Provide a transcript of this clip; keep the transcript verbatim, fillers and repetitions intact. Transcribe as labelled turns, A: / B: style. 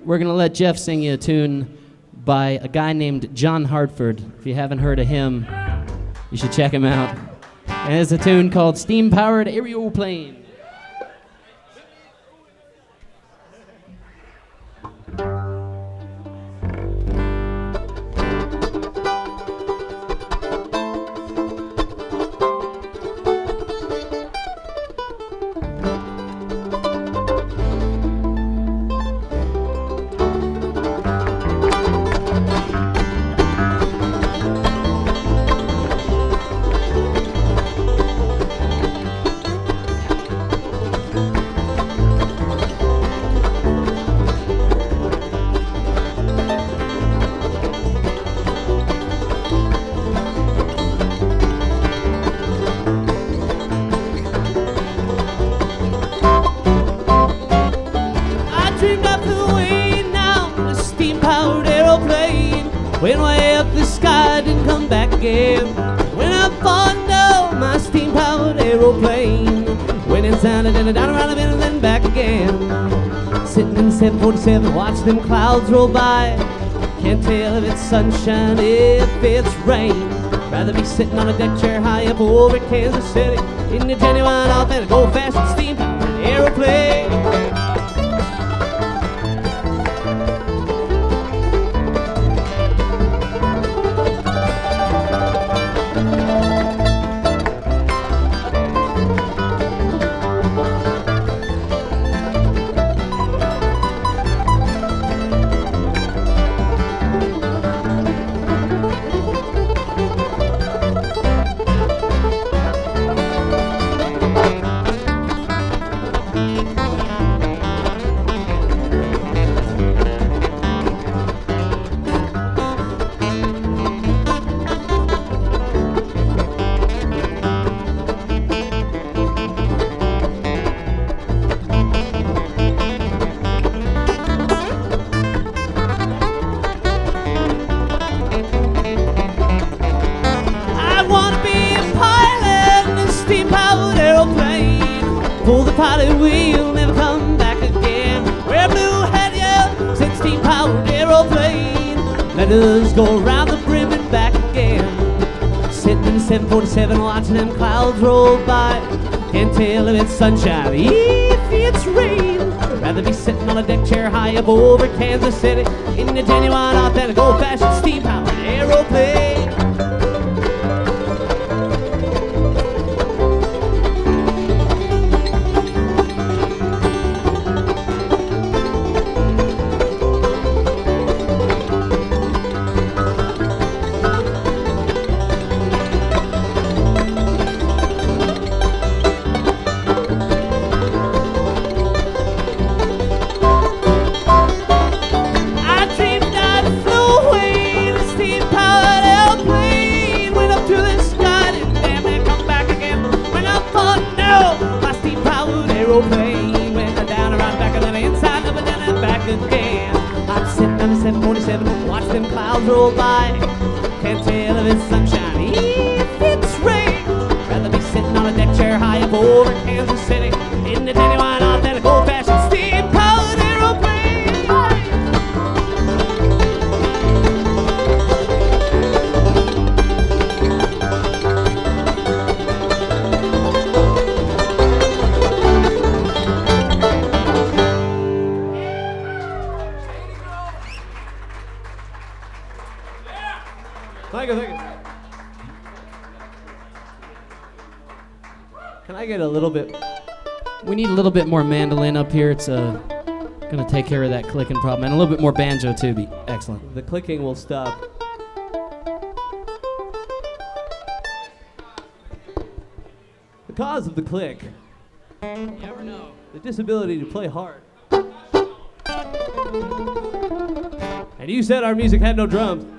A: we're going to let Jeff sing you a tune by a guy named John Hartford. If you haven't heard of him, you should check him out. And it's a tune called Steam-Powered Aeroplane.
B: Went way up the sky, didn't come back again. When I thought, no, my steam-powered aeroplane went inside and then down around the middle and then back again. Sitting in seven forty-seven, watch them clouds roll by. Can't tell if it's sunshine, if it's rain. Rather be sitting on a deck chair high up over Kansas City in a genuine, authentic, old-fashioned steam-powered aeroplane. Pull the pilot wheel, never come back again. Wear blue hat, yeah, said steam-powered aeroplane. Let us go around the brim and back again. Sitting in the seven forty-seven, watching them clouds roll by. Can't tell if it's sunshine, if it's rain. Rather be sitting on a deck chair high up over Kansas City in a genuine, authentic, old-fashioned steam-powered aeroplane. Aeroplane went down around back and then inside up and then and back again. I'm sitting on the seven forty-seven, watch them clouds roll by. Can't tell if it's sunshine, if it's rain. Rather be sitting on a deck chair high up over Kansas City in the genuine, authentic, old-fashioned steam-powered aeroplane. Thank you, thank you. Can I get a little bit?
A: We need a little bit more mandolin up here. It's uh, gonna take care of that clicking problem, and a little bit more banjo too. Be excellent.
B: The clicking will stop. The cause of the click.
A: You never know.
B: The disability to play hard. And you said our music had no drums.